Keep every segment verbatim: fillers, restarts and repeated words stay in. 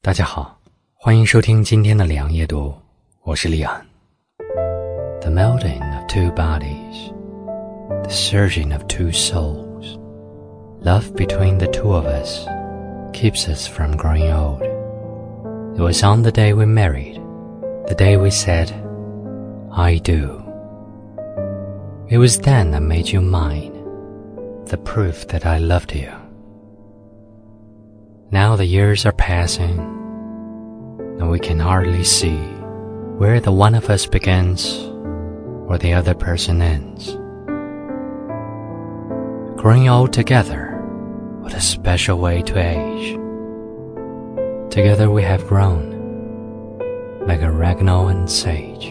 大家好，欢迎收听今天的里昂夜读，我是里昂。The melting of two bodies, the surging of two souls, love between the two of us keeps us from growing old. It was on the day we married, the day we said, I do. It was then I made you mine, the proof that I loved you. Now the years are passing, and we can hardly see where the one of us begins or the other person ends. Growing old together, what a special way to age. Together we have grown, like a Ragnall and sage.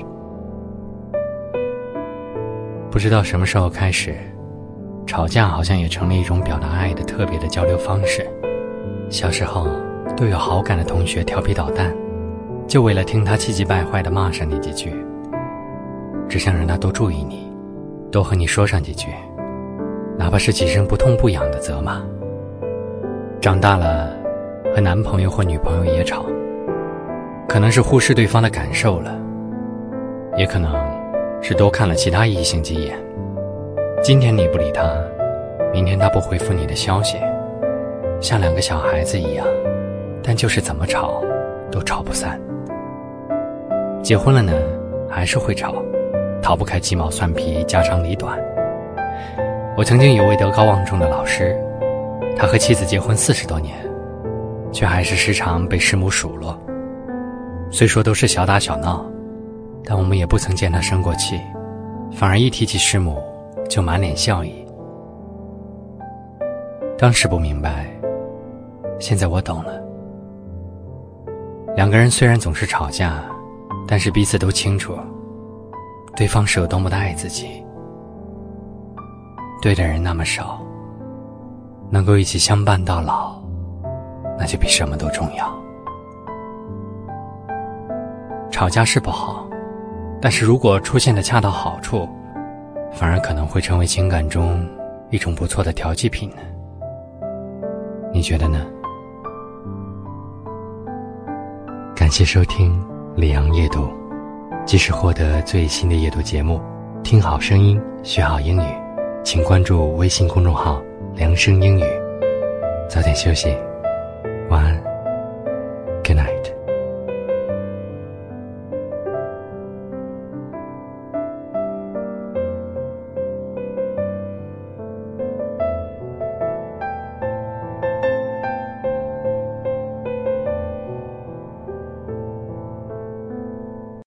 不知道什么时候开始，吵架好像也成了一种表达爱的特别的交流方式。小时候，对有好感的同学调皮捣蛋，就为了听他气急败坏地骂上你几句，只想让他多注意你，多和你说上几句，哪怕是几声不痛不痒的责骂。长大了，和男朋友或女朋友也吵，可能是忽视对方的感受了，也可能是多看了其他异性几眼。今天你不理他，明天他不回复你的消息，像两个小孩子一样，但就是怎么吵都吵不散。结婚了呢，还是会吵，逃不开鸡毛蒜皮、家长里短。我曾经有位德高望重的老师，他和妻子结婚四十多年，却还是时常被师母数落。虽说都是小打小闹，但我们也不曾见他生过气，反而一提起师母就满脸笑意。当时不明白，现在我懂了。两个人虽然总是吵架，但是彼此都清楚，对方是有多么的爱自己。对的人那么少，能够一起相伴到老，那就比什么都重要。吵架是不好，但是如果出现的恰到好处，反而可能会成为情感中一种不错的调剂品呢。你觉得呢？感谢收听里昂夜读，即时获得最新的夜读节目，听好声音，学好英语，请关注微信公众号良声英语。早点休息，晚安。